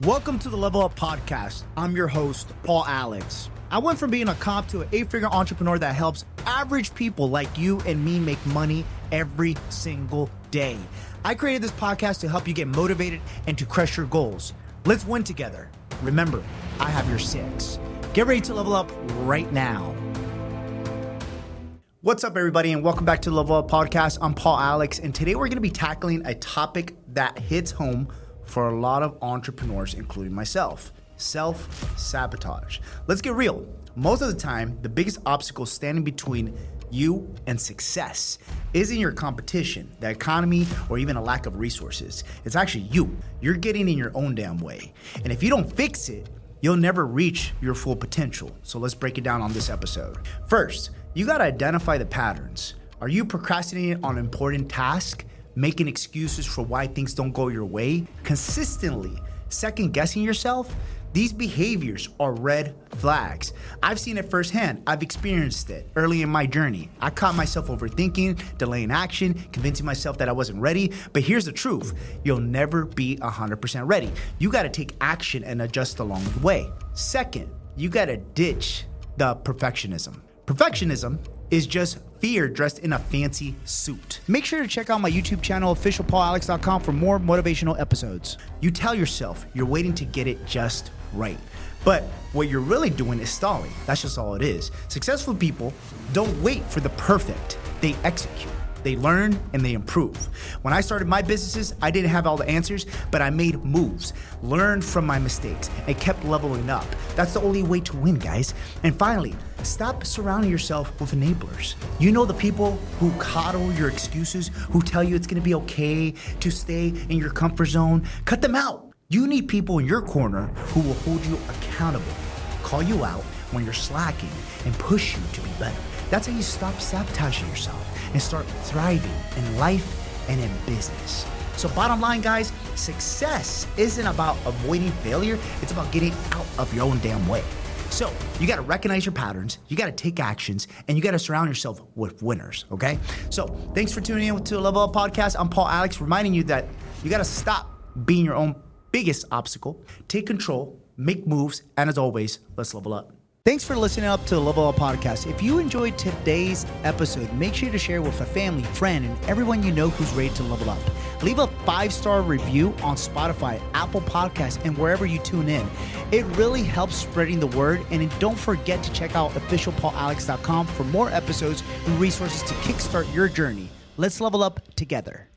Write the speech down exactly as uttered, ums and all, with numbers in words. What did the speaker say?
Welcome to the Level Up Podcast. I'm your host, Paul Alex. I went from being a cop to an eight-figure entrepreneur that helps average people like you and me make money every single day. I created this podcast to help you get motivated and to crush your goals. Let's win together. Remember, I have your six. Get ready to level up right now. What's up, everybody, and welcome back to the Level Up Podcast. I'm Paul Alex, and today we're going to be tackling a topic that hits home for a lot of entrepreneurs, including myself: self-sabotage. Let's get real. Most of the time, the biggest obstacle standing between you and success isn't your competition, the economy, or even a lack of resources. It's actually you. You're getting in your own damn way. And if you don't fix it, you'll never reach your full potential. So let's break it down on this episode. First, you gotta identify the patterns. Are you procrastinating on important tasks? Making excuses for why things don't go your way? Consistently second guessing yourself? These behaviors are red flags. I've seen it firsthand. I've experienced it early in my journey. I caught myself overthinking, delaying action, convincing myself that I wasn't ready. But here's the truth: you'll never be one hundred percent ready. You gotta take action and adjust along the way. Second, you gotta ditch the perfectionism. Perfectionism is just fear dressed in a fancy suit. Make sure to check out my YouTube channel, official paul alex dot com, for more motivational episodes. You tell yourself you're waiting to get it just right. But what you're really doing is stalling. That's just all it is. Successful people don't wait for the perfect. They execute. They learn and they improve. When I started my businesses, I didn't have all the answers, but I made moves, learned from my mistakes, and kept leveling up. That's the only way to win, guys. And finally, stop surrounding yourself with enablers. You know, the people who coddle your excuses, who tell you it's gonna be okay to stay in your comfort zone. Cut them out. You need people in your corner who will hold you accountable, call you out when you're slacking, and push you to be better. That's how you stop sabotaging yourself and start thriving in life and in business. So bottom line, guys, success isn't about avoiding failure. It's about getting out of your own damn way. So you got to recognize your patterns, you got to take actions, and you got to surround yourself with winners, okay? So thanks for tuning in to the Level Up Podcast. I'm Paul Alex, reminding you that you got to stop being your own biggest obstacle, take control, make moves, and as always, let's level up. Thanks for listening up to the Level Up Podcast. If you enjoyed today's episode, make sure to share with a family, friend, and everyone you know who's ready to level up. Leave a five-star review on Spotify, Apple Podcasts, and wherever you tune in. It really helps spreading the word. And don't forget to check out official paul alex dot com for more episodes and resources to kickstart your journey. Let's level up together.